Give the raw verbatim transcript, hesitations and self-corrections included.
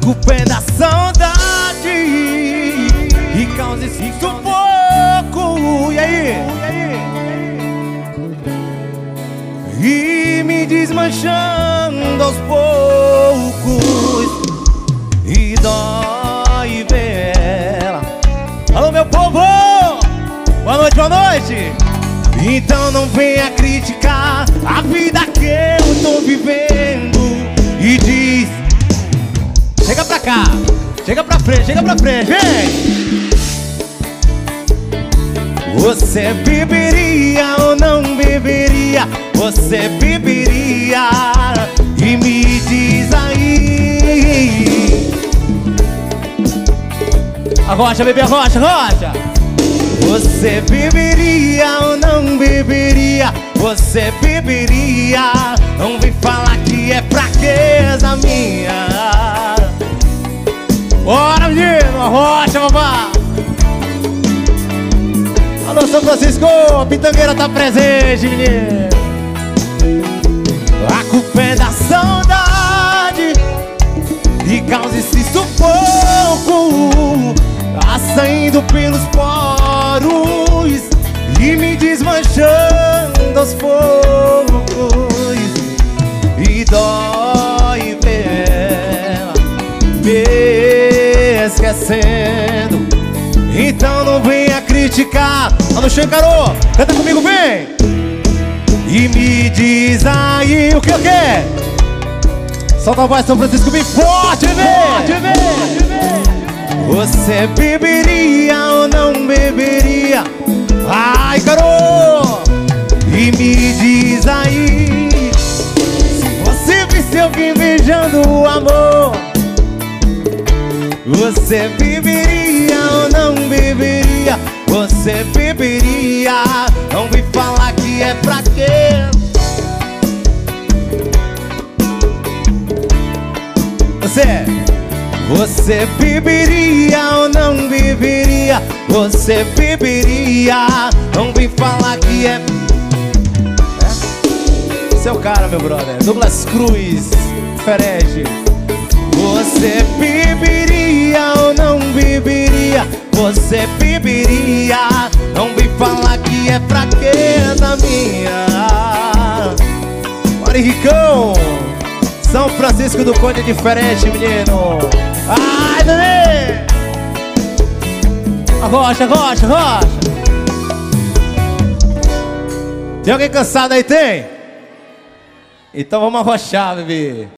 culpa é da saudade que causa esse sufoco. E aí? E me desmanchando aos poucos, e dói ver ela. Alô, meu povo! Boa noite, boa noite! Então não venha criticar a vida que eu tô vivendo e diz: chega pra cá, chega pra frente, chega pra frente, vem! Você beberia ou não beberia? Você beberia? E me diz aí. Arrocha, bebê, arrocha, arrocha. Você beberia ou não beberia? Você beberia? Não vem falar que é fraqueza minha. Bora, menino, arrocha, babá. Alô, São Francisco, a pitangueira tá presente, menino. A culpa é da saudade que causa esse sufoco, tá saindo pelos poros e me desmanchando aos poucos, e dói ver ela me esquecendo. Então não venha criticar. Alô, Xancarô, canta comigo, vem! E me diz aí o que eu quero. Solta a voz, São Francisco, bem forte, forte, você beberia ou não beberia? Ai, Carô! E me diz aí, se você visse alguém beijando o amor, você beberia ou não beberia? Você beberia? Não vem falar que é fraqueza. Você, você beberia ou não beberia? Você beberia? Não vem falar que é... é? Seu cara, meu brother, Douglas Cruz, Ferege. Você beberia ou não beberia? Você beberia? Não vem falar que é fraqueza minha. Bora, Henricão! São Francisco do Conde é diferente, menino. Ai, bebê! Arrocha, arrocha, arrocha. Tem alguém cansado aí, tem? Então vamos arrochar, bebê.